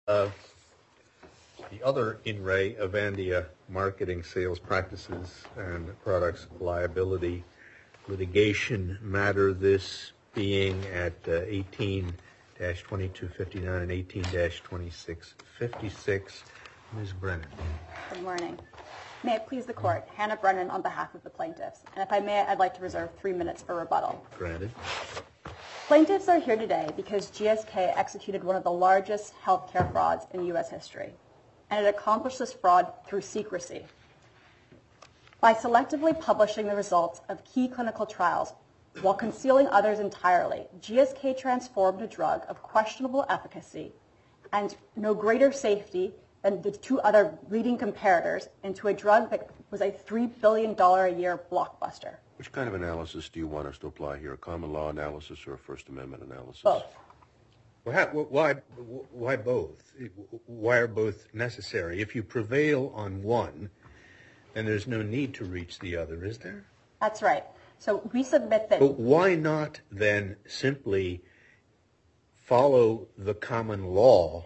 The other in re Avandia marketing, sales practices, and products liability litigation matter, this being at 18-2259 and 18-2656. Ms. Brennan. Good morning. May it please the Court, Hannah Brennan on behalf of the plaintiffs. And if I may, I'd like to reserve 3 minutes for rebuttal. Granted. Plaintiffs are here today because GSK executed one of the largest healthcare frauds in U.S. history. And it accomplished this fraud through secrecy. By selectively publishing the results of key clinical trials while concealing others entirely, GSK transformed a drug of questionable efficacy and no greater safety than the 2 other leading comparators into a drug that was a $3 billion a year blockbuster. Which kind of analysis do you want us to apply here? A common law analysis or a First Amendment analysis? Both. Why both? Why are both necessary? If you prevail on one, then there's no need to reach the other, is there? That's right. So we submit that... But why not then simply follow the common law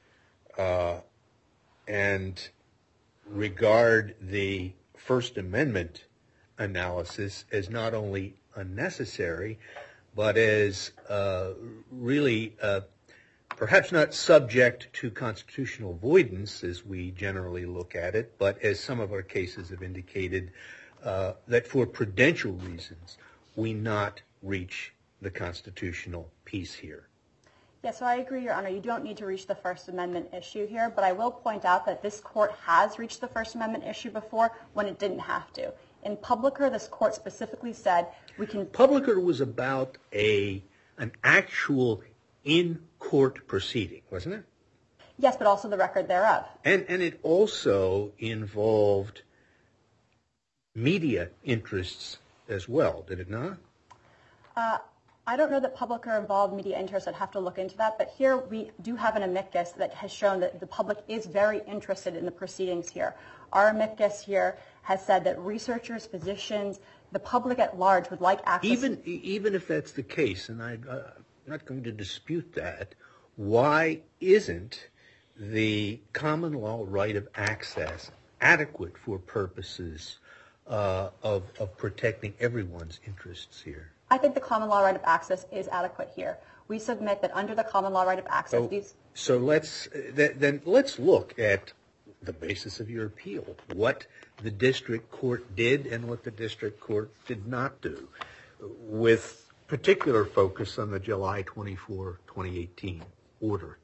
and regard the First Amendment analysis as not only unnecessary, but as really perhaps not subject to constitutional avoidance as we generally look at it, but as some of our cases have indicated, that for prudential reasons we not reach the constitutional piece here? Yes, so I agree, Your Honor. You don't need to reach the First Amendment issue here, but I will point out that this court has reached the First Amendment issue before when it didn't have to. In Publicker, this court specifically said we can... Publicker was about an actual in-court proceeding, wasn't it? Yes, but also the record thereof. And it also involved media interests as well, did it not? I don't know that Publicker involved media interests. I'd have to look into that. But here we do have an amicus that has shown that the public is very interested in the proceedings here. Our amicus here has said that researchers, physicians, the public at large would like access... Even if that's the case, and I'm not going to dispute that, why isn't the common law right of access adequate for purposes of protecting everyone's interests here? I think the common law right of access is adequate here. We submit that under the common law right of access... So let's look at the basis of your appeal, what the district court did and what the district court did not do, with particular focus on the July 24, 2018 order.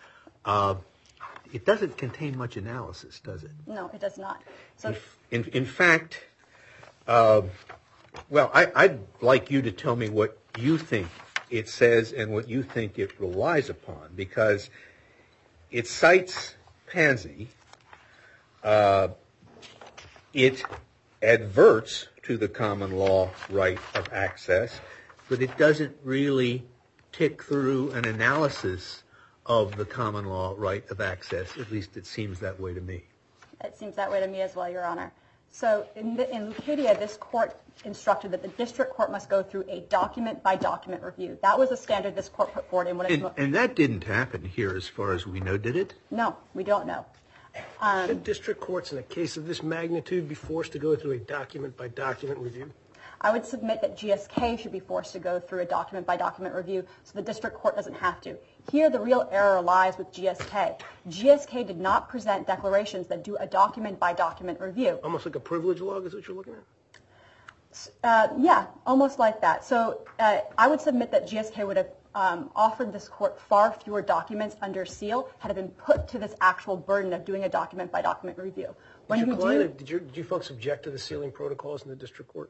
It doesn't contain much analysis, does it? No, it does not. So, in fact, I'd like you to tell me what you think it says and what you think it relies upon, because it cites Pansy. It adverts to the common law right of access, but it doesn't really tick through an analysis of the common law right of access. At least it seems that way to me. It seems that way to me as well, Your Honor. So in Lucadia, this court instructed that the district court must go through a document-by-document review. That was a standard this court put forward. And that didn't happen here as far as we know, did it? No, we don't know. Should district courts in a case of this magnitude be forced to go through a document-by-document review? I would submit that GSK should be forced to go through a document-by-document review so the district court doesn't have to. Here, the real error lies with GSK. GSK did not present declarations that do a document-by-document review. Almost like a privilege log is what you're looking at? Yeah, almost like that. So I would submit that GSK would have offered this court far fewer documents under seal had it been put to this actual burden of doing a document-by-document review. Did you folks object to the sealing protocols in the district court?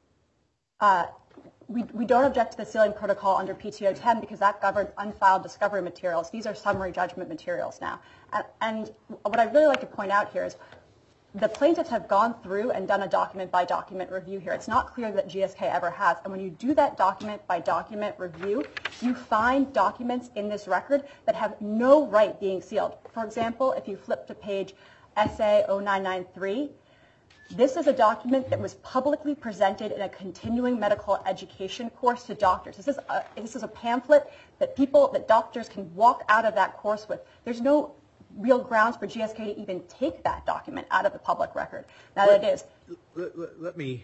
We don't object to the sealing protocol under PTO 10 because that governs unfiled discovery materials. These are summary judgment materials now. And what I'd really like to point out here is the plaintiffs have gone through and done a document-by-document review here. It's not clear that GSK ever has. And when you do that document-by-document review, you find documents in this record that have no right being sealed. For example, if you flip to page SA 0993, this is a document that was publicly presented in a continuing medical education course to doctors. This is a pamphlet that doctors can walk out of that course with. There's no real grounds for GSK to even take that document out of the public record. Now it is. Let me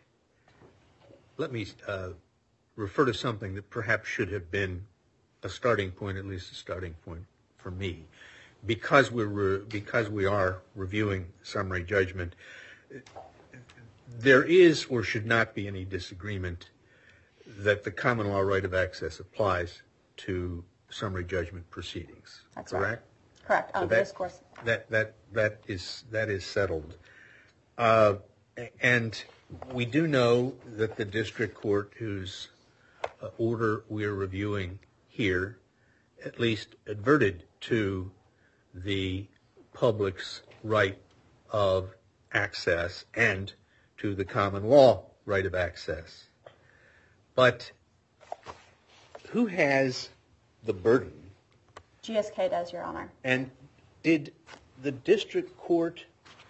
refer to something that perhaps should have been a starting point, at least a starting point for me, because we are reviewing summary judgment. There is or should not be any disagreement that the common law right of access applies to summary judgment proceedings. That's correct? Right. Correct. So Discourse. That is settled. And we do know that the district court whose order we are reviewing here at least adverted to the public's right of access and to the common law right of access. But who has the burden? GSK does, Your Honor. And did the district court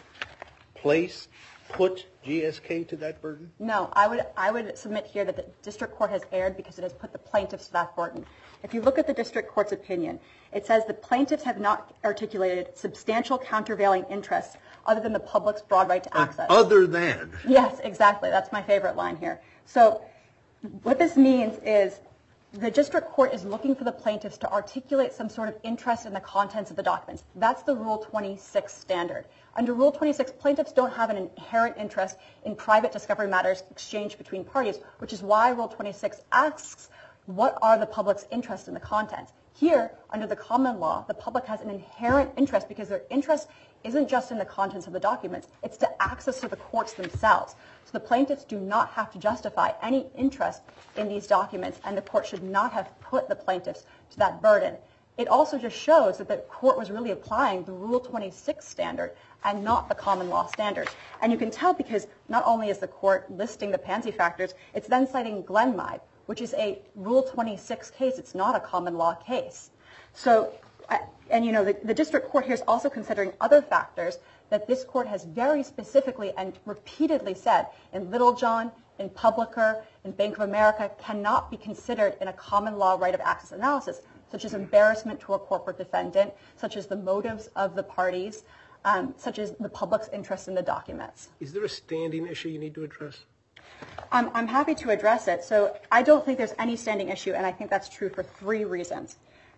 put GSK to that burden? No, I would submit here that the district court has erred because it has put the plaintiffs to that burden. If you look at the district court's opinion, it says the plaintiffs have not articulated substantial countervailing interests other than the public's broad right to access. Other than? Yes, exactly. That's my favorite line here. So what this means is the district court is looking for the plaintiffs to articulate some sort of interest in the contents of the documents. That's the Rule 26 standard. Under Rule 26, plaintiffs don't have an inherent interest in private discovery matters exchanged between parties, which is why Rule 26 asks, what are the public's interests in the contents? Here, under the common law, the public has an inherent interest because their interest isn't just in the contents of the documents, it's to access to the courts themselves. So the plaintiffs do not have to justify any interest in these documents, and the court should not have put the plaintiffs to that burden. It also just shows that the court was really applying the Rule 26 standard and not the common law standard. And you can tell because not only is the court listing the pansy factors, it's then citing Glenmide, which is a Rule 26 case. It's not a common law case. So, and you know, the district court here is also considering other factors that this court has very specifically and repeatedly said in Littlejohn, in Publicker, in Bank of America cannot be considered in a common law right of access analysis, such as embarrassment to a corporate defendant, such as the motives of the parties, such as the public's interest in the documents. Is there a standing issue you need to address? I'm happy to address it. So I don't think there's any standing issue, and I think that's true for 3 reasons.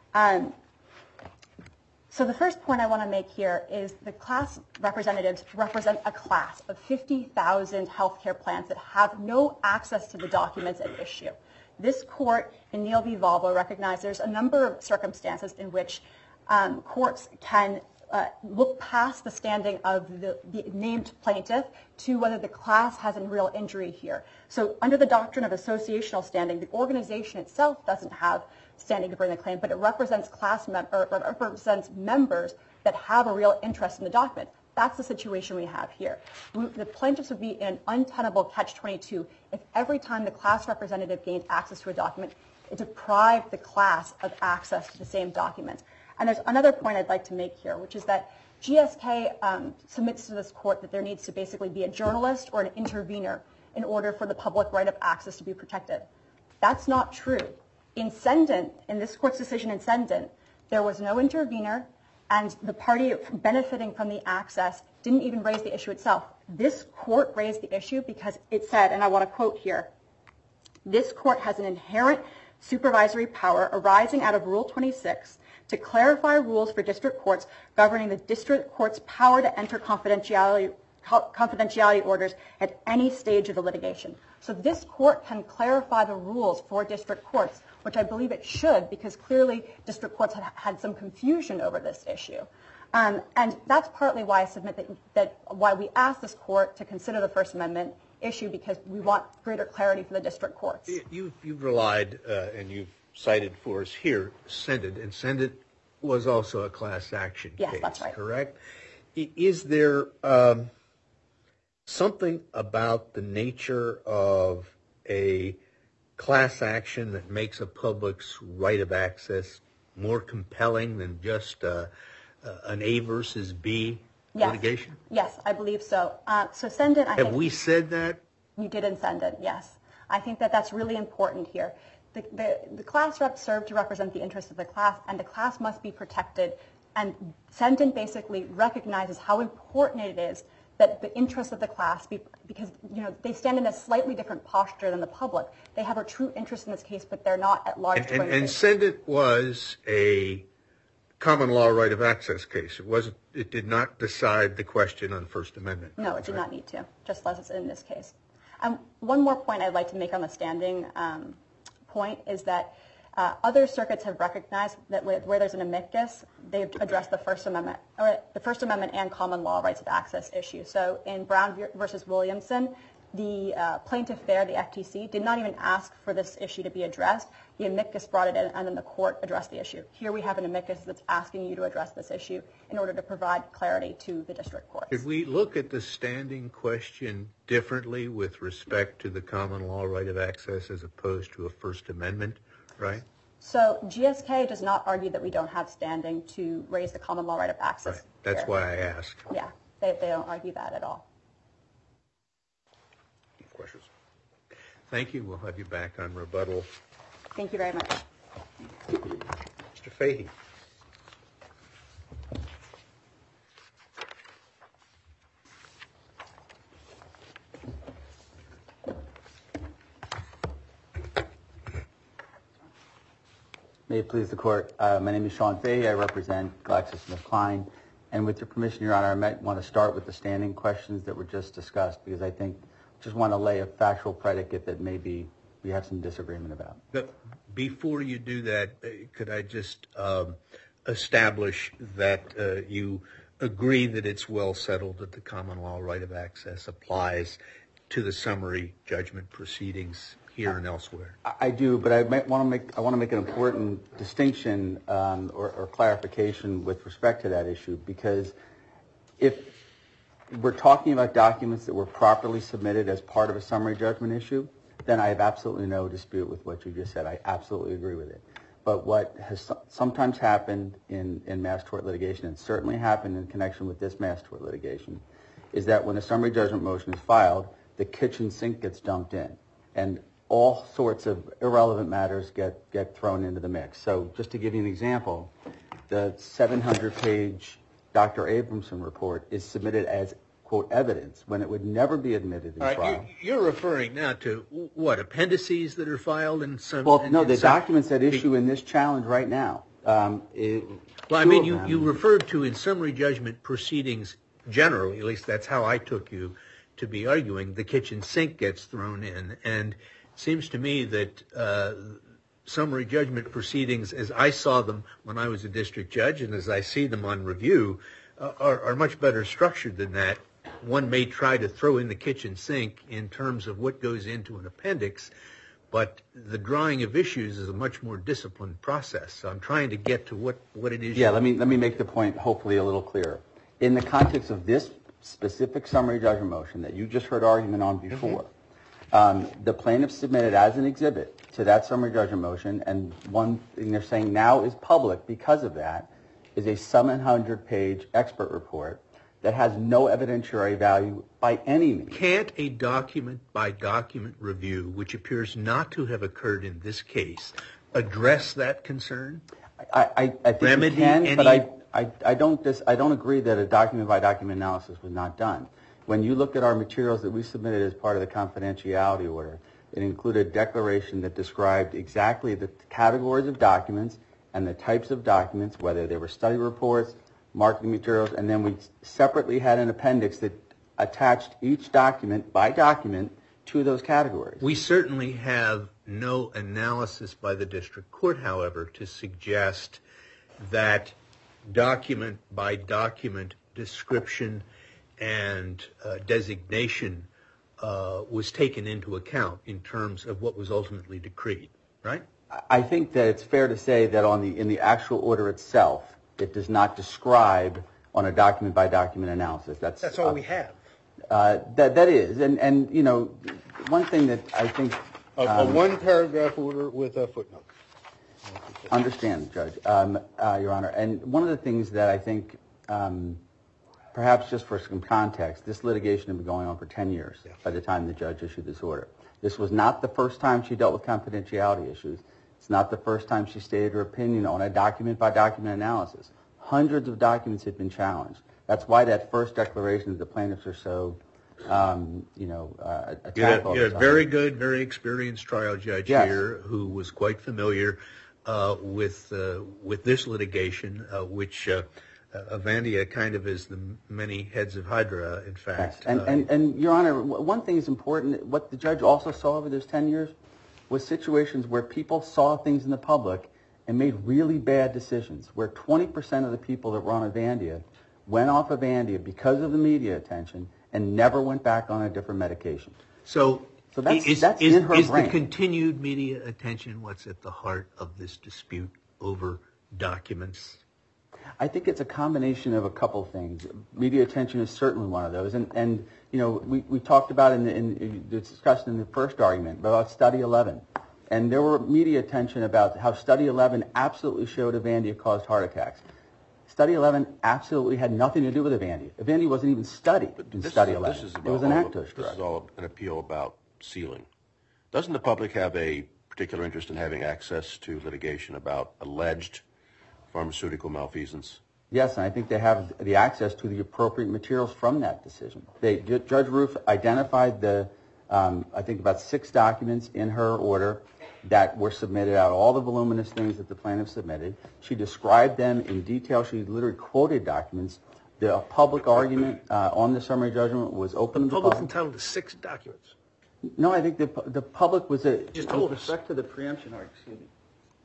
So the first point I want to make here is the class representatives represent a class of 50,000 healthcare plans that have no access to the documents at issue. This court in Neal v. Volvo recognized there's a number of circumstances in which courts can look past the standing of the named plaintiff to whether the class has a real injury here. So under the doctrine of associational standing, the organization itself doesn't have standing to bring a claim, but it represents represents members that have a real interest in the document. That's the situation we have here. The plaintiffs would be in an untenable catch-22 if every time the class representative gained access to a document, it deprived the class of access to the same documents. And there's another point I'd like to make here, which is that GSK submits to this court that there needs to basically be a journalist or an intervener in order for the public right of access to be protected. That's not true. In Sendent, in this court's decision in Sendent, there was no intervener, and the party benefiting from the access didn't even raise the issue itself. This court raised the issue because it said, and I want to quote here, this court has an inherent supervisory power arising out of Rule 26 to clarify rules for district courts governing the district court's power to enter confidentiality orders at any stage of the litigation. So this court can clarify the rules for district courts, which I believe it should, because clearly district courts had some confusion over this issue. And that's partly why I submit that why we ask this court to consider the First Amendment issue, because we want greater clarity for the district courts. You've relied, and you've cited for us here, Sendent, and Sendent was also a class action case. Yes, that's right. Correct? Is there something about the nature of a class action that makes a public's right of access more compelling than just an A versus B litigation? Yes, I believe so. So Sendent, Have we said that? You did in Sendent, yes. I think that that's really important here. the class reps serve to represent the interests of the class, and the class must be protected. And Sendin basically recognizes how important it is that the interests of the class be, because they stand in a slightly different posture than the public. They have a true interest in this case, but they're not at large. And Sendin was a common law right of access case. It did not decide the question on First Amendment. No, it did not need to, just as it's in this case. One more point I'd like to make on the standing point is that other circuits have recognized that where there's an amicus, they've addressed the First Amendment and common law rights of access issue. So in Brown versus Williamson, the plaintiff there, the FTC, did not even ask for this issue to be addressed. The amicus brought it in, and then the court addressed the issue. Here we have an amicus that's asking you to address this issue in order to provide clarity to the district courts. Did we look at the standing question differently with respect to the common law right of access as opposed to a First Amendment right? So GSK does not argue that we don't have standing to raise the common law right of access. Right. That's here. why I asked. Yeah, they don't argue that at all. Questions? Thank you. We'll have you back on rebuttal. Thank you very much. Mr. Fahey. May it please the court. My name is Sean Fahey. I represent GlaxoSmithKline. And with your permission, Your Honor, I might want to start with the standing questions that were just discussed because I think just want to lay a factual predicate that maybe we have some disagreement about. But before you do that, could I just establish that you agree that it's well settled that the common law right of access applies to the summary judgment proceedings here and elsewhere? I do, but I want to make an important distinction or clarification with respect to that issue, because if we're talking about documents that were properly submitted as part of a summary judgment issue, then I have absolutely no dispute with what you just said. I absolutely agree with it. But what has sometimes happened in mass tort litigation, and certainly happened in connection with this mass tort litigation, is that when a summary judgment motion is filed, the kitchen sink gets dumped in, and all sorts of irrelevant matters get thrown into the mix. So just to give you an example, the 700-page Dr. Abramson report is submitted as, quote, evidence when it would never be admitted in trial. You're referring now to what, appendices that are filed in some... Well, no, the documents that issue in this challenge right now. You referred to in summary judgment proceedings generally, at least that's how I took you to be arguing, the kitchen sink gets thrown in. And it seems to me that summary judgment proceedings, as I saw them when I was a district judge and as I see them on review, are much better structured than that. One may try to throw in the kitchen sink in terms of what goes into an appendix, but the drawing of issues is a much more disciplined process. So I'm trying to get to what it is. Yeah, let me make the point hopefully a little clearer. In the context of this specific summary judgment motion that you just heard argument on before, the plaintiff submitted as an exhibit to that summary judgment motion, and one thing they're saying now is public because of that, is a 700-page expert report that has no evidentiary value by any means. Can't a document-by-document review, which appears not to have occurred in this case, address that concern? I think it can, but I don't agree that a document-by-document analysis was not done. When you look at our materials that we submitted as part of the confidentiality order, it included a declaration that described exactly the categories of documents and the types of documents, whether they were study reports, marketing materials, and then we separately had an appendix that attached each document by document to those categories. We certainly have no analysis by the district court, however, to suggest that document-by-document description and designation was taken into account in terms of what was ultimately decreed, right? I think that it's fair to say that in the actual order itself, it does not describe on a document-by-document analysis. That's all we have. That is, and you know, one thing that I think a one-paragraph order with a footnote. Understand, Judge, Your Honor, and one of the things that I think, perhaps just for some context, this litigation had been going on for 10 years by the time the judge issued this order. This was not the first time she dealt with confidentiality issues. It's not the first time she stated her opinion on a document-by-document analysis. Hundreds of documents had been challenged. That's why that first declaration that the plaintiffs are so, attacked all You the had a time. very good, very experienced trial judge Yes. here who was quite familiar with this litigation, which Avandia kind of is the many heads of Hydra, in fact. Yes. And Your Honor, one thing is important. What the judge also saw over those 10 years was situations where people saw things in the public and made really bad decisions, where 20% of the people that were on Avandia went off Avandia because of the media attention and never went back on a different medication. So that's is in her the brain. continued media attention what's at the heart of this dispute over documents? I think it's a combination of a couple things. Media attention is certainly one of those. And we talked about discussed in the first argument about Study 11. And there were media attention about how Study 11 absolutely showed Avandia caused heart attacks. Study 11 absolutely had nothing to do with Avandia. Avandia wasn't even studied in Study 11. It was an Actos drug. This is all an appeal about sealing. Doesn't the public have a particular interest in having access to litigation about alleged pharmaceutical malfeasance? Yes, and I think they have the access to the appropriate materials from that decision. Judge Roof identified I think about 6 documents in her order that were submitted out, all the voluminous things that the plaintiff submitted. She described them in detail. She literally quoted documents. The public argument on the summary judgment was open to the Public's public. entitled to 6 documents. No, I think the public was Just told with us. respect to the preemption. Excuse me.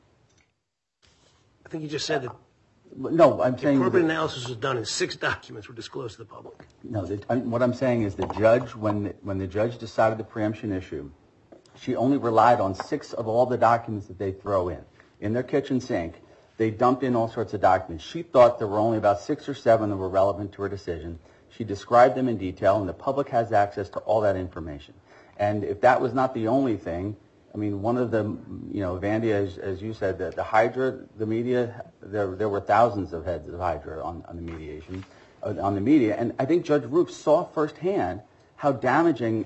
I think you just said that No, I'm the saying appropriate analysis was done and 6 documents were disclosed to the public. no. What I'm saying is the judge, when the judge decided the preemption issue, she only relied on 6 of all the documents that they throw in their kitchen sink. They dumped in all sorts of documents. She thought there were only about 6 or 7 that were relevant to her decision. She described them in detail, and the public has access to all that information. And if that was not the only thing, I mean, one of the, Avandia, as you said, the Hydra, the media, there were thousands of heads of Hydra on the mediation, on the media. And I think Judge Roof saw firsthand how damaging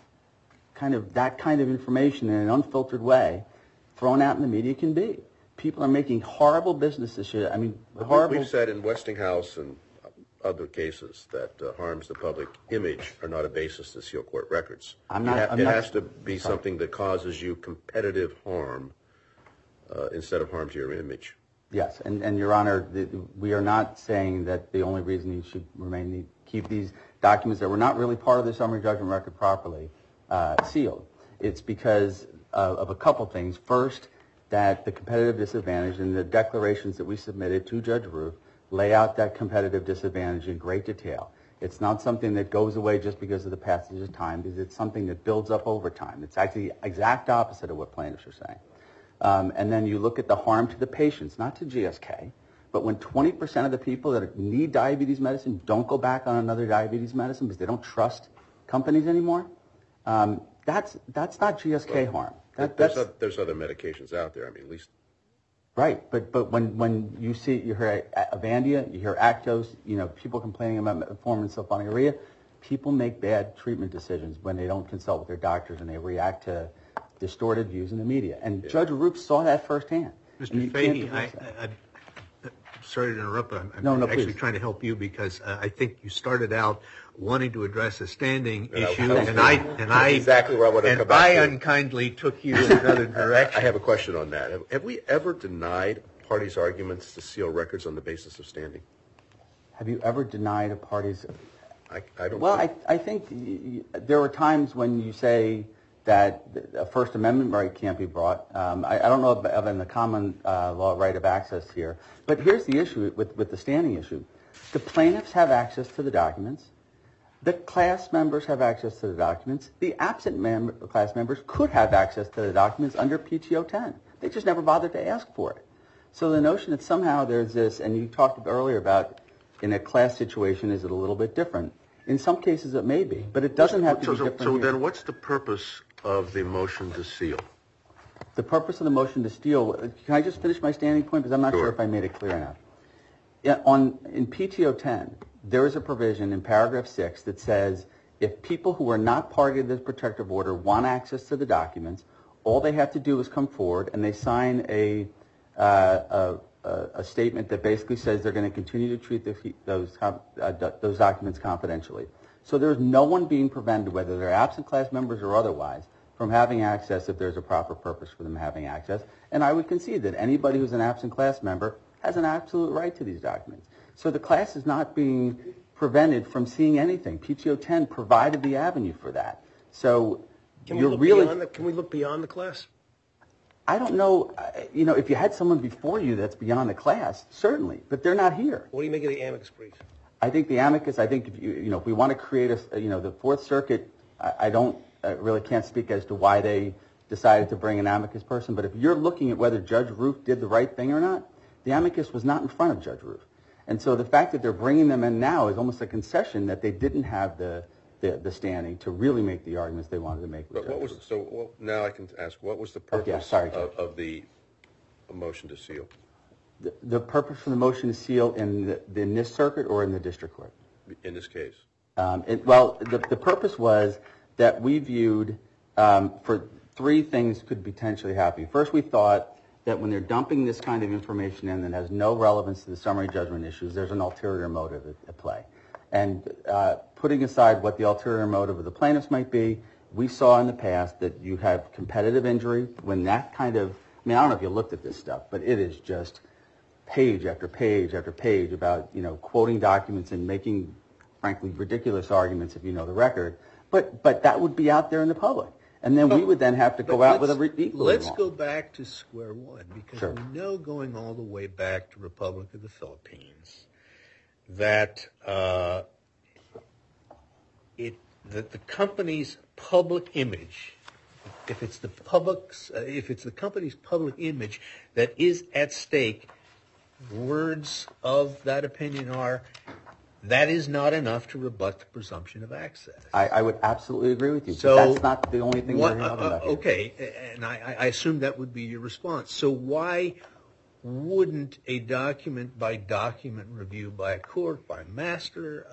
that kind of information in an unfiltered way thrown out in the media can be. People are making horrible business decisions. I mean, horrible. We've said in Westinghouse and other cases that harms the public image are not a basis to seal court records. It has to be something that causes you competitive harm instead of harm to your image. Yes, and Your Honor, we are not saying that the only reason you should keep these documents that were not really part of the summary judgment record properly sealed. It's because of a couple things. First, that the competitive disadvantage and the declarations that we submitted to Judge Roof lay out that competitive disadvantage in great detail. It's not something that goes away just because of the passage of time, because it's something that builds up over time. It's actually the exact opposite of what plaintiffs are saying. And then you look at the harm to the patients, not to GSK, but when 20% of the people that need diabetes medicine don't go back on another diabetes medicine because they don't trust companies anymore, that's not GSK harm. There's other medications out there. I mean, at least. Right, but when you hear Avandia, you hear Actos, people complaining about metformin and sulfonylurea, people make bad treatment decisions when they don't consult with their doctors and they react to distorted views in the media. And Judge Roof saw that firsthand. Mr. Fahey, I'm sorry to interrupt, but I'm actually please. trying to help you because I think you started out wanting to address a standing issue, That's exactly where I want to come back I to. unkindly took you in another direction. I have a question on that. Have we ever denied parties' arguments to seal records on the basis of standing? Have you ever denied a party's... I don't. Well, I think there were times when you say that a First Amendment right can't be brought. I don't know of in the common law right of access here. But here's the issue with the standing issue. The plaintiffs have access to the documents. The class members have access to the documents. The absent class members could have access to the documents under PTO 10. They just never bothered to ask for it. So the notion that somehow there's this, and you talked earlier about in a class situation, is it a little bit different? In some cases it may be, but it doesn't have to be different. So here. then what's the purpose of the motion to seal? The purpose of the motion to seal, can I just finish my standing point? Because I'm not Sure. sure if I made it clear enough. In PTO 10, there is a provision in paragraph 6 that says if people who are not party to this protective order want access to the documents, all they have to do is come forward and they sign a statement that basically says they're going to continue to treat those documents confidentially. So there's no one being prevented, whether they're absent class members or otherwise, from having access if there's a proper purpose for them having access. And I would concede that anybody who's an absent class member has an absolute right to these documents. So the class is not being prevented from seeing anything. PTO 10 provided the avenue for that. So can we look beyond the class? I don't know. If you had someone before you that's beyond the class, certainly, but they're not here. What do you make of the amicus brief? I think the amicus. I think if we want to create the Fourth Circuit, I really can't speak as to why they decided to bring an amicus person. But if you're looking at whether Judge Roof did the right thing or not, the amicus was not in front of Judge Roof. And so the fact that they're bringing them in now is almost a concession that they didn't have the standing to really make the arguments they wanted to make. But now I can ask, what was the purpose of the motion to seal? The purpose for the motion to seal in this circuit or in the district court? In this case. The purpose was that we viewed for three things could potentially happen. First, we thought that when they're dumping this kind of information in that has no relevance to the summary judgment issues, there's an ulterior motive at play. And putting aside what the ulterior motive of the plaintiffs might be, we saw in the past that you have competitive injury when that kind of, I don't know if you looked at this stuff, but it is just page after page after page about, quoting documents and making, frankly, ridiculous arguments if you know the record. But that would be out there in the public. And then we would then have to go out with a equally Let's go back to square one, because we know going all the way back to Republic of the Philippines that the company's public image, if it's the company's public image that is at stake, words of that opinion are that is not enough to rebut the presumption of access. I would absolutely agree with you. So that's not the only thing we're talking about here. Okay, and I assume that would be your response. So why wouldn't a document-by-document review by a court, by master,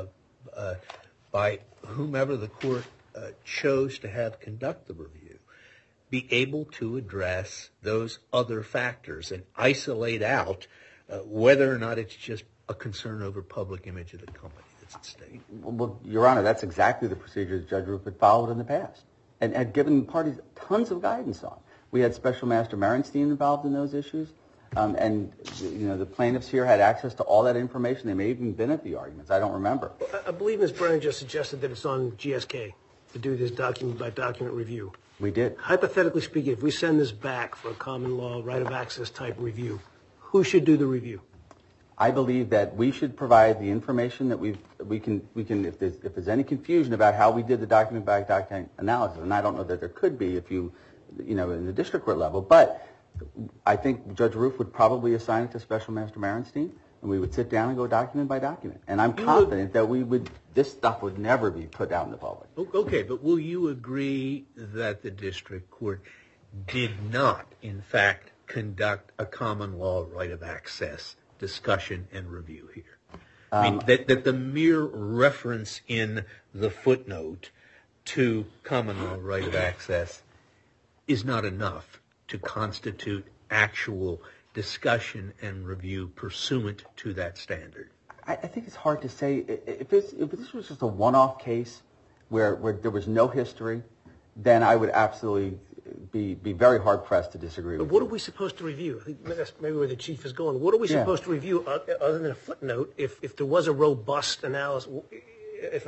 by whomever the court chose to have conduct the review, be able to address those other factors and isolate out whether or not it's just a concern over public image of the company that's at stake? Well, Your Honor, that's exactly the procedure that Judge Roof had followed in the past and had given parties tons of guidance on. We had Special Master Merenstein involved in those issues, and the plaintiffs here had access to all that information. They may have even been at the arguments. I don't remember. I believe Ms. Brennan just suggested that it's on GSK to do this document-by-document review. We did. Hypothetically speaking, if we send this back for a common law right of access type review, who should do the review? I believe that we should provide the information that we can if there's any confusion about how we did the document by document analysis, and I don't know that there could be if in the district court level, but I think Judge Roof would probably assign it to Special Master Merenstein, and we would sit down and go document by document. And I'm confident that this stuff would never be put out in the public. Okay, but will you agree that the district court did not, in fact, conduct a common law right of access discussion and review here? I mean, that the mere reference in the footnote to common law right of access is not enough to constitute actual discussion and review pursuant to that standard? I think it's hard to say. If this was just a one-off case where there was no history, then I would absolutely be very hard-pressed to disagree with you. What are we supposed to review? I think that's maybe where the Chief is going. What are we supposed to review other than a footnote if there was a robust analysis, if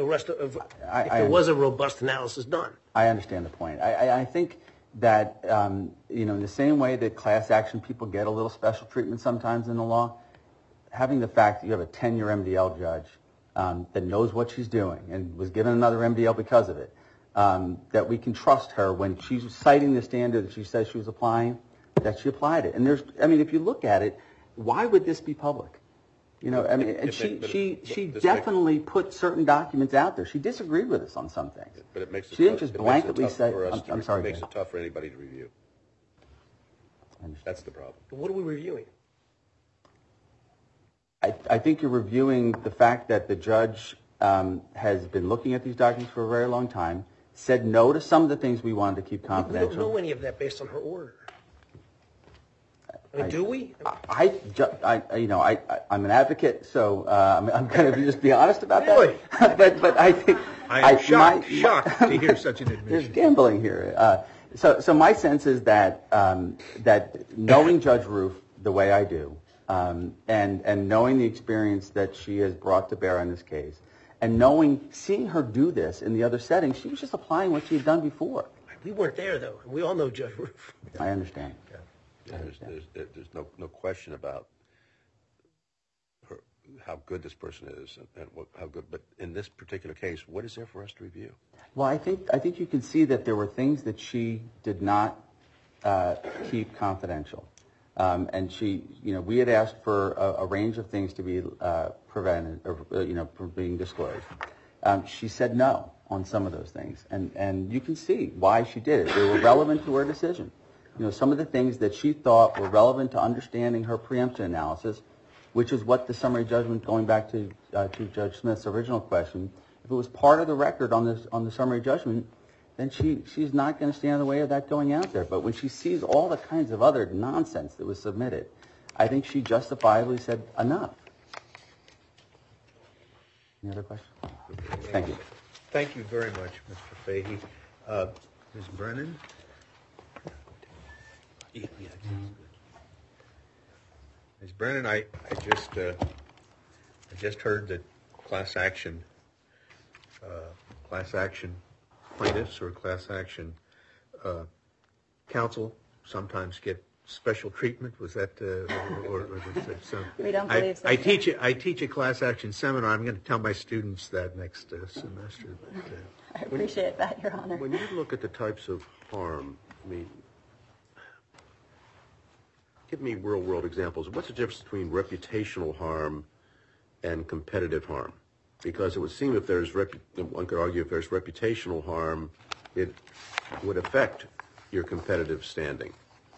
there was a robust analysis done? I understand the point. I think that, in the same way that class action people get a little special treatment sometimes in the law, having the fact that you have a 10-year MDL judge that knows what she's doing and was given another MDL because of it, that we can trust her when she's citing the standard that she says she was applying, that she applied it. And if you look at it, why would this be public? She definitely put certain documents out there. She disagreed with us on some things. But it makes it she didn't just blanketly say, I'm sorry. It makes it tough for anybody to review. That's the problem. But what are we reviewing? I think you're reviewing the fact that the judge has been looking at these documents for a very long time, said no to some of the things we wanted to keep confidential. We don't know any of that based on her order. Do we? I'm an advocate, so I'm going to just be honest about that. but I think I'm shocked to hear such an admission. There's gambling here. So my sense is that that knowing Judge Roof the way I do, and knowing the experience that she has brought to bear on this case, and seeing her do this in the other settings, she was just applying what she had done before. We weren't there, though. We all know Judge Roof. I understand. There's no question about how good this person is and how good. But in this particular case, what is there for us to review? Well, I think you can see that there were things that she did not keep confidential, and we had asked for a range of things to be prevented or from being disclosed. She said no on some of those things, and you can see why she did it. They were relevant to her decision. Some of the things that she thought were relevant to understanding her preemption analysis, which is what the summary judgment, going back to Judge Smith's original question, if it was part of the record on the summary judgment, then she's not going to stand in the way of that going out there. But when she sees all the kinds of other nonsense that was submitted, I think she justifiably said enough. Any other questions? Thank you. Thank you very much, Mr. Fahey. Ms. Brennan? Ms. Brennan, I just heard that class action plaintiffs or class action counsel sometimes get special treatment. Was that or so? We don't believe so. I teach a class action seminar. I'm going to tell my students that next semester. I appreciate that, Your Honor. When you look at the types of harm, give me real-world examples. What's the difference between reputational harm and competitive harm? Because it would seem one could argue if there's reputational harm, it would affect your competitive standing.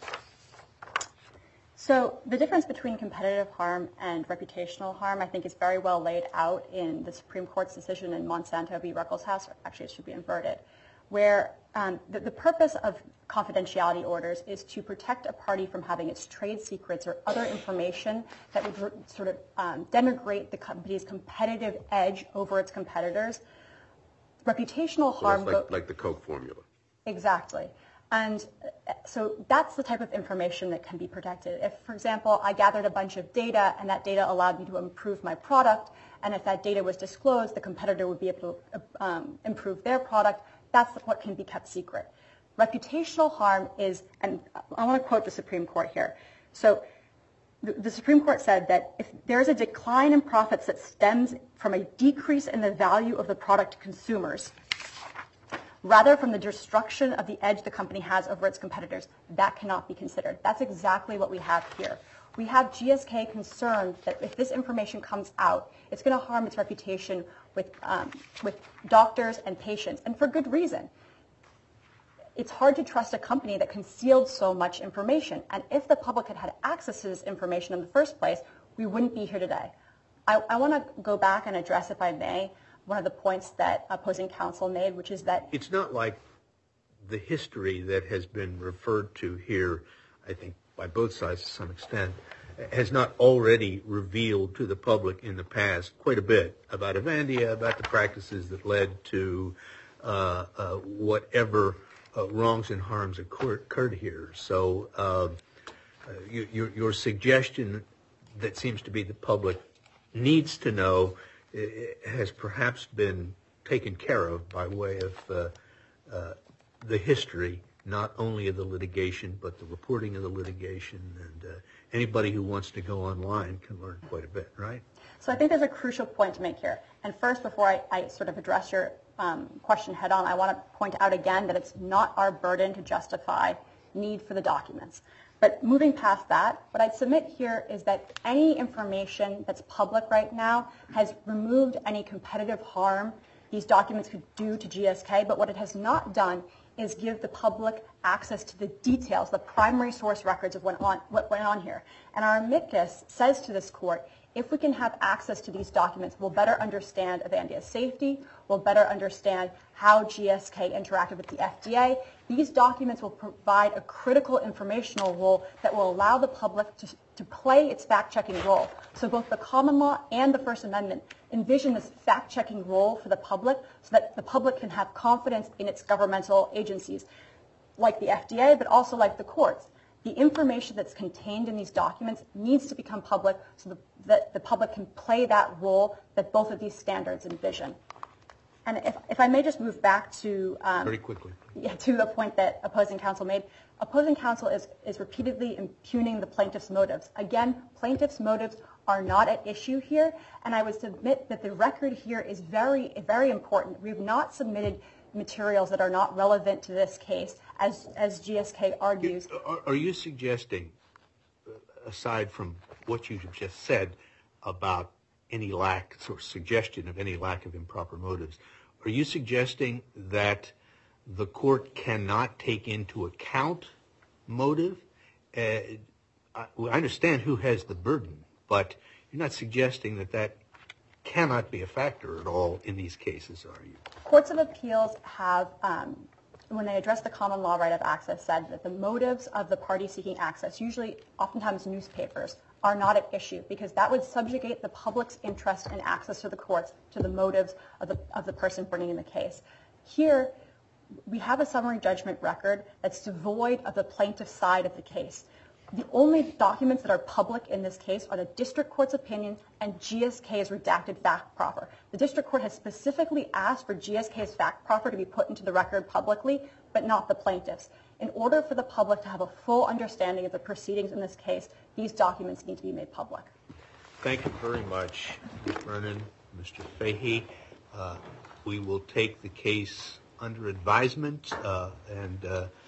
So the difference between competitive harm and reputational harm, I think, is very well laid out in the Supreme Court's decision in Monsanto v. Ruckelshaus. Actually, it should be inverted, where the purpose of confidentiality orders is to protect a party from having its trade secrets or other information that would sort of denigrate the company's competitive edge over its competitors. Reputational harm... like the Coke formula. Exactly. And so that's the type of information that can be protected. If, for example, I gathered a bunch of data and that data allowed me to improve my product, and if that data was disclosed, the competitor would be able to improve their product, that's what can be kept secret. Reputational harm is, and I want to quote the Supreme Court here. So the Supreme Court said that if there is a decline in profits that stems from a decrease in the value of the product to consumers, rather from the destruction of the edge the company has over its competitors, that cannot be considered. That's exactly what we have here. We have GSK concerned that if this information comes out, it's going to harm its reputation with doctors and patients, and for good reason. It's hard to trust a company that concealed so much information, and if the public had had access to this information in the first place, we wouldn't be here today. I want to go back and address, if I may, one of the points that opposing counsel made, which is that... It's not like the history that has been referred to here, I think, by both sides to some extent, has not already revealed to the public in the past quite a bit about Avandia, about the practices that led to whatever wrongs and harms occurred here. So your suggestion that seems to be the public needs to know has perhaps been taken care of by way of the history, not only of the litigation, but the reporting of the litigation. And anybody who wants to go online can learn quite a bit, right? So I think there's a crucial point to make here. And first, before I sort of address your question head on, I want to point out again that it's not our burden to justify need for the documents. But moving past that, what I'd submit here is that any information that's public right now has removed any competitive harm these documents could do to GSK, but what it has not done is give the public access to the details, the primary source records of what went on here. And our amicus says to this court, If we can have access to these documents, we'll better understand Avandia's safety, we'll better understand how GSK interacted with the FDA. These documents will provide a critical informational role that will allow the public to play its fact-checking role. So both the common law and the First Amendment envision this fact-checking role for the public so that the public can have confidence in its governmental agencies, like the FDA, but also like the courts. The information that's contained in these documents needs to become public so that the public can play that role that both of these standards envision. And if I may just move back to very quickly, to the point that opposing counsel made, opposing counsel is repeatedly impugning the plaintiff's motives. Again, plaintiff's motives are not at issue here, and I would submit that the record here is very, very important. We have not submitted materials that are not relevant to this case, as GSK argues. Are you suggesting, aside from what you just said about any lack or suggestion of any lack of improper motives, are you suggesting that the court cannot take into account motive? I understand who has the burden, but you're not suggesting that cannot be a factor at all in these cases, are you? Courts of appeals have, when they address the common law right of access, said that the motives of the party seeking access, usually oftentimes newspapers, are not at issue because that would subjugate the public's interest in access to the courts to the motives of the person bringing the case. Here, we have a summary judgment record that's devoid of the plaintiff's side of the case. The only documents that are public in this case are the district court's opinion and GSK's redacted fact proffer. The district court has specifically asked for GSK's fact proffer to be put into the record publicly, but not the plaintiff's. In order for the public to have a full understanding of the proceedings in this case, these documents need to be made public. Thank you very much, Ms. Vernon, Mr. Fahey. We will take the case under advisement and